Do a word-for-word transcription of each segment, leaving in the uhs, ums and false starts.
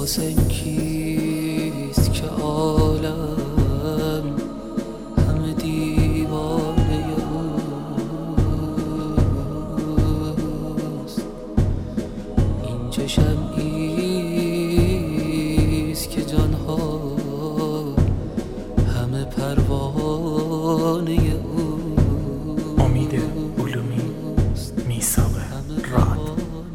حسین کیست که عالم همه دیوانه اوست؟ این چه شمعیست که جانها همه پروانه اوست؟ امید علومی، میثاق راد.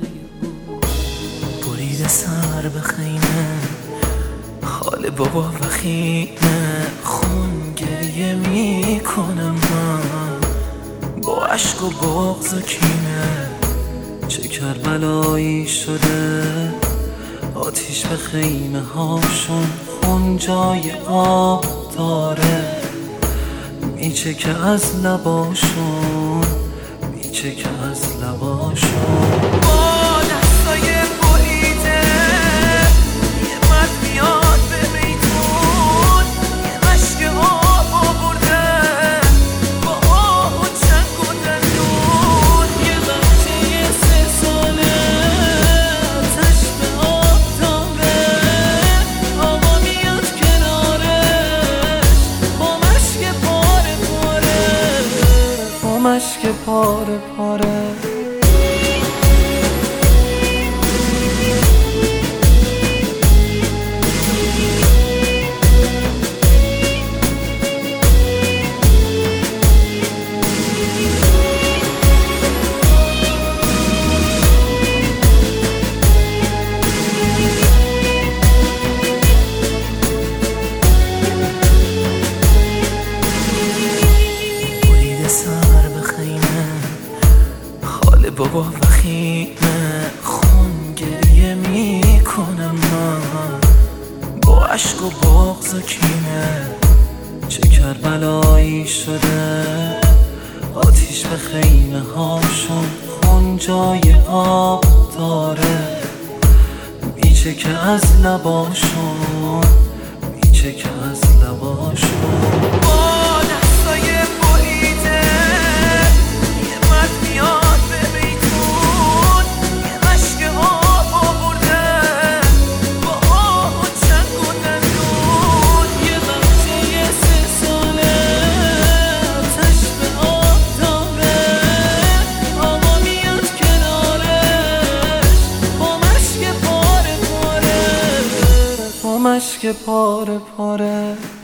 برید سر به خیمه خاله بابا و خیمه، خون گریه میکنم من با عشق و بغض و کینه. چه کربلایی شده آتیش به خیمه هاشون، خون جای آب داره میچکه از لباشون، میچکه از لباشون. با دستای بریده یه مرد میاد به میدون، یه مشک آب آورده با آه و چنگ و دندون. یه بچه سه ساله آتش به آب داره، آقا میاد کنارش با مشک پاره پاره، با مشک پاره پاره. بابا و خیمه خون گریه میکنم من با عشق و بغض و کینه. چه کربلایی شده آتیش به خیمه هاشون، خون جای آب داره میچکه از لباشون، میچکه از لباشون. با دستای بریده یه مرد میاد مشک پاره پاره.